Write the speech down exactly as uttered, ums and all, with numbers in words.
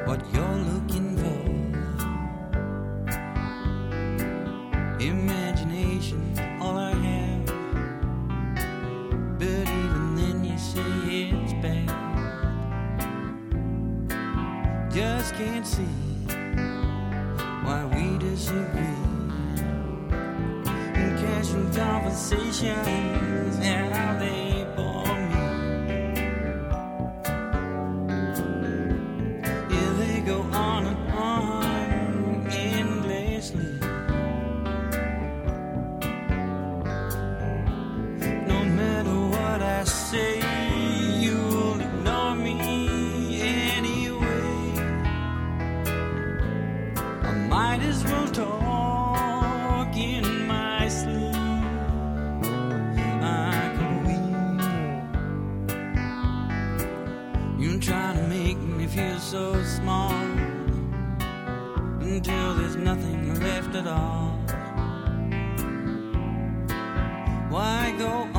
what you're looking for. Imagination's all I have, but even then you say it's bad. Just can't see why we disagree. And casual conversations, how they bore me. Yeah, they go on and on endlessly. No matter what I say, you'll ignore me anyway. I might as well talk in my sleep. I can weep. You're trying to make me feel so small until there's nothing left at all. Why go